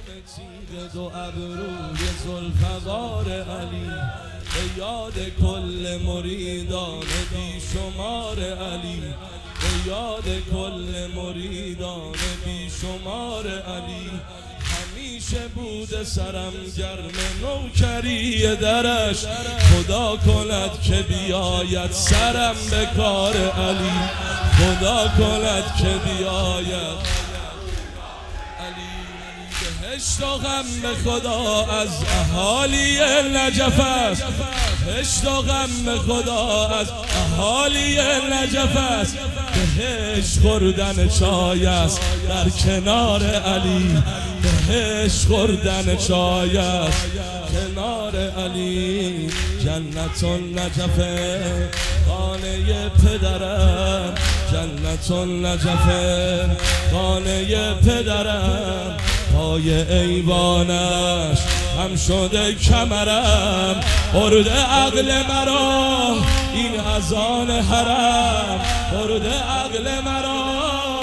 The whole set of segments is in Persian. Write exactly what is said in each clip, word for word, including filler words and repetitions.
تیغ دو ابروی ذوالفقار علی، به یاد کل مریدان بی شمار علی، به یاد کل مریدان بی شمار علی. همیشه بوده سرم گرم نوکری درش، خدا کند که بیاید سرم به کار علی، خدا کند که بیاید بهشت و غم به خدا از اهالی نجف است، بهشت و غم به خدا از اهالی نجف است. بهشت خوردن چای است در کنار علی، بهشت خوردن چای است کنار علی. جنت النجف خانه پدرم، جنت النجف خانه پدرم. پای ایوانش هم شده کمرم، برده عقل مرا این اذان حرم، برده عقل مرا.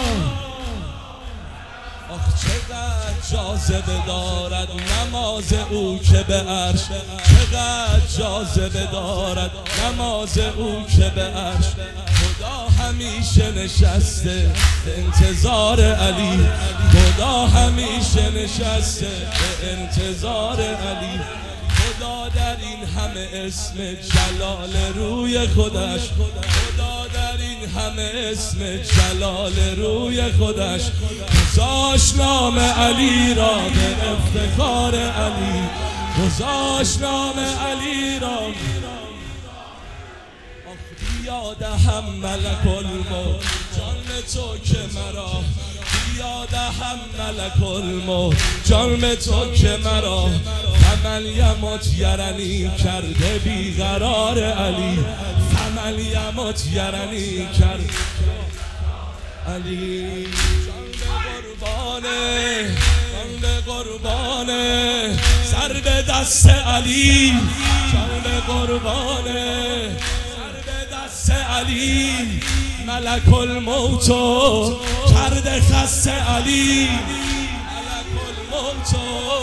آخ چقدر جاذبه دارد نماز او که به عرش، چقدر جاذبه دارد نماز او که به عرش. خدا همیشه نشسته به انتظار علی، خدا همیشه نشسته به انتظار علی. خدا در این همه اسم جلال روی خودش، خدا در این همه اسم جلال روی خودش گذاشت نام علی را به افتخار علی، گذاشت نام علی را. بیادهم ملک الموت جان تو که مرا، بیادهم ملک الموت جان تو که مرا. فمن یمت یرنی کرده بیقرار علی، فمن یمت یرنی کرده علی. جان به قربانه، جان به قربانه سر به دست علی، جان به قربانه علی. ملک الموت کرده خسته علی، ملک الموت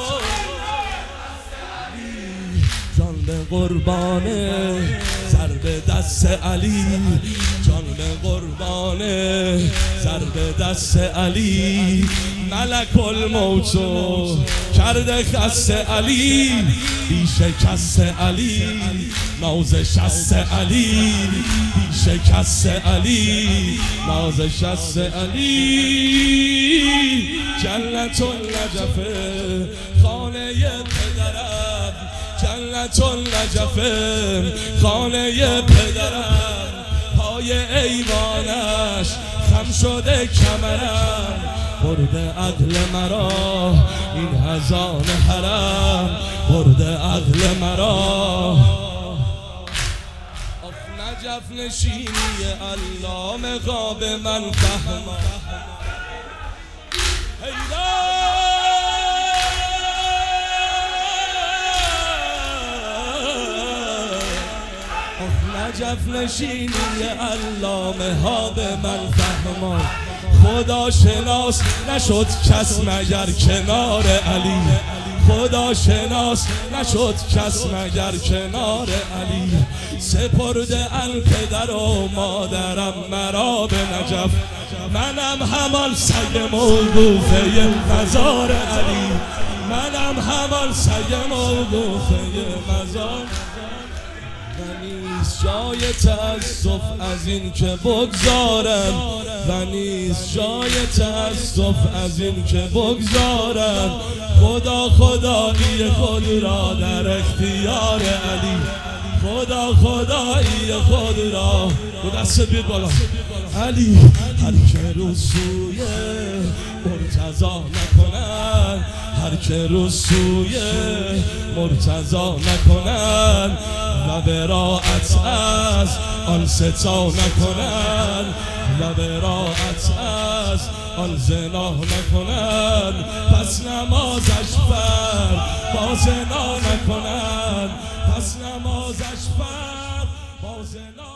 جان به قربانه سر به دست علی، جان به قربانه سر به دست علی. ملک الموت کرده خسته علی، بی شکست علی ناز شست علی، بی شکست علی ناز شست علی. جنت النجف خانه پدرم، جنت النجف خانه پدرم. پای ایوانش خم شده کمرم، برده عقل مرا این اذان حرم، برده عقل مرا. آخ نجف نشینی علام غاب من فهمم، نجف نشینی علامه ها به من فهمان. خدا شناس نشد کس مگر کنار علی، خدا شناس نشد کس مگر کنار علی. سپرده ال پدر و مادرم مرا به نجف، منم همان سگ موقوفه مزار علی، منم همان سگ موقوفه مزار. و نیست جای تأسف از این که بگذارم، و نیست جای تأسف از این که بگذارم. خدا خدایی خود را در اختیار علی، خدا خدایی خود را. و دست بید بالا علی. هر که رو سوی مرتضی نکنن، هر که رو سوی مرتضی نکنن، و براعت از آن ستا نکنن، و براعت از آن زنا نکنن. پس نمازش بر با زنا نکنن، پس نمازش بر با زنا